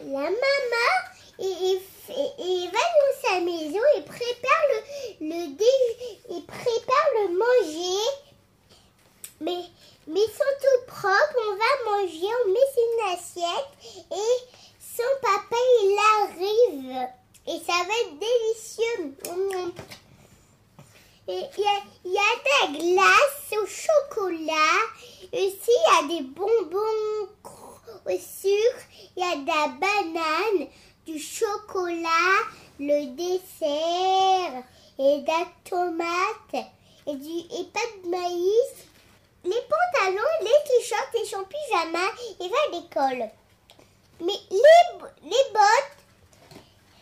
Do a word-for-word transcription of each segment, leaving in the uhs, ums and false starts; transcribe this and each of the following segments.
la maman et, et, et va dans sa maison et prépare le, le dé, et prépare le manger. Mais, mais sont tout propres, on va manger, on met une assiette et son papa il arrive et ça va être délicieux. Et il y a, il y a de la glace au chocolat, aussi il y a des bonbons au sucre, il y a de la banane, du chocolat, le dessert et de la tomate et, du, et pas de maïs. Les pantalons, les t-shirts et son pyjama, il va à l'école. Mais les, les bottes,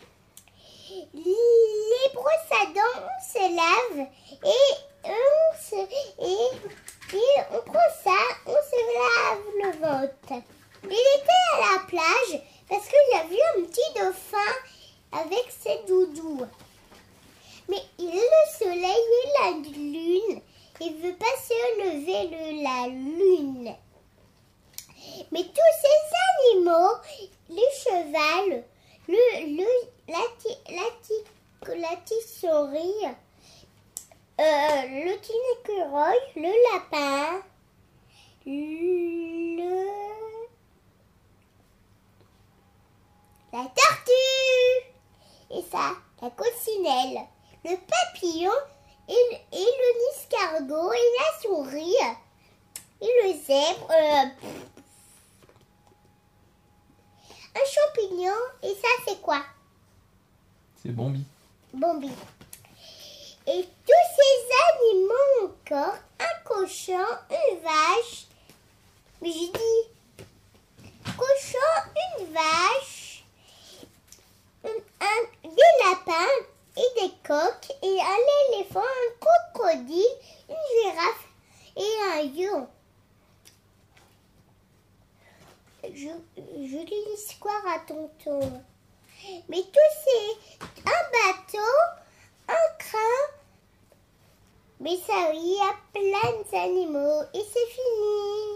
les brosses à dents, on se lave et on, se, et, et on prend ça, on se lave le ventre. Il était à la plage parce qu'il a vu un petit dauphin avec ses doudous. Mais il a le soleil et la lune. Il veut pas se lever le, la lune. Mais tous ces animaux, les chevals, le, le, la, la, la petite souris, euh, le petit écureuil, le lapin, le, la tortue, et ça, la coccinelle, le papillon, et, et le escargot, et la souris, et le zèbre, euh, un champignon, et ça c'est quoi? C'est Bambi. Bambi. Et tous ces animaux encore, un cochon, une vache, mais j'ai dit cochon, une vache, un, un, des lapins et des coqs, et un éléphant, un crocodile, une girafe et un lion. Je, je lis l'histoire à tonton. Mais tous ces... Un bateau, un train, mais ça, il y a plein d'animaux et c'est fini.